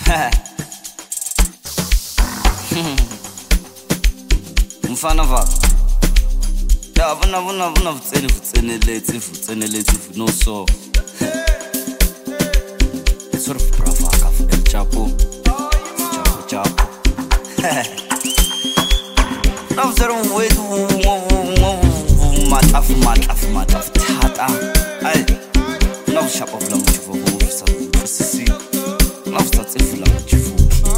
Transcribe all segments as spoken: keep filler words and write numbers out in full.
Mfana vaka. Ya vuna vuna vuna vutseni vutseni letsi vutseni letsi no so. Sort of brava ka fu el chapo. Chapo chapo. Na vutero wetu matafu matafu matafu tata. Ai. Na vushapa vula mchifu vufisa. Sisi. Na vutsatsi vula mchifu.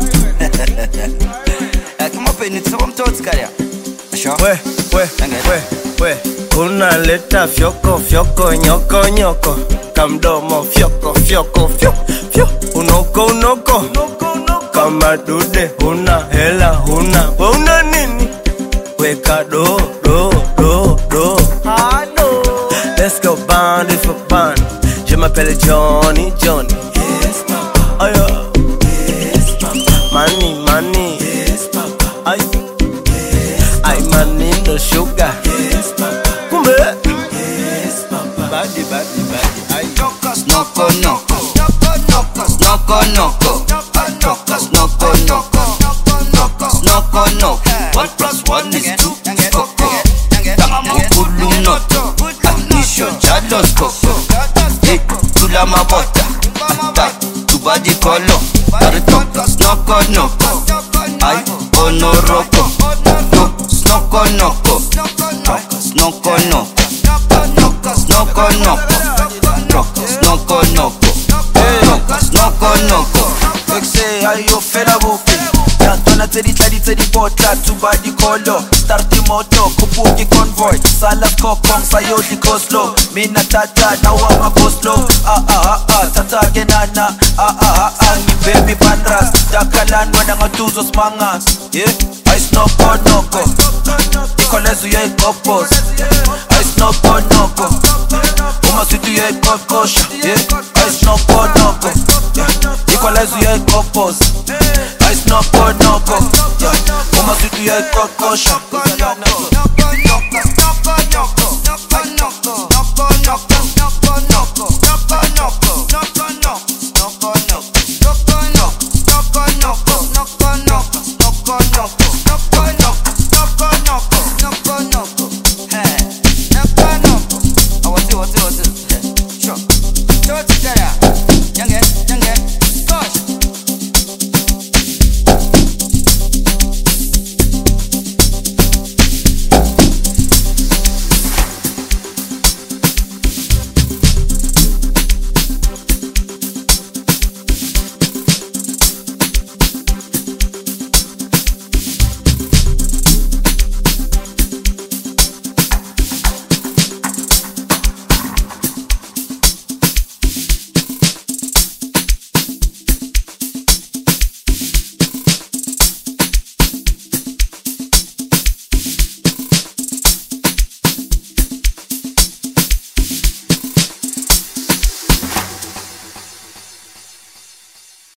Kama peni tsaba mtotsi kaya. We, we, we, we. Unaleta fyoko, fyoko, nyoko, nyoko. Kamdomo, fyoko, fyoko, fyoko, fyoko. Unoko, unoko. Kama dude, huna hela, huna. We una nini? Weka do, do, do, do. Hado. Let's go band for band. Je m'appelle Johnny, Johnny. Yes, papa. Ayo. Yes, papa. Money, money. Yes, papa. Ayo. I'm a need sugar. Yes, papa. Kumbe. Yes, papa. Badi, badi, badi. I Chokas noko noko. Chokas noko noko. Chokas noko noko. Chokas noko noko. One plus one is two. Koko. Tamu kulu noto. Nisho jalos koko. Hey, tula mabota. Ata, tubadi kolo. Chokas noko noko. Ay, onoroko. Noko noko, Chokas noko noko, Chokas noko noko, Chokas noko noko, Chokas noko noko. Like say ayo fela bupi. Yantwana tsedi tladi tsedi potla tubadi kolo. Start the moto kupuki convoy. Sala kokong sayo di koslo. Mina tata na wa makoslo. Ah ah ah ah tata genana. Ah ah ah ah ni baby pandras. Dakalan wana ngatuzo smangas. Yeah, ice noko noko. Ikolezu ye kopos. Ice noko noko. Uma situ ye kokosha. Yeah, ice noko noko. Yeah, ikolezu ye kopos. Ice noko noko. Yeah, uma situ ye kokosha.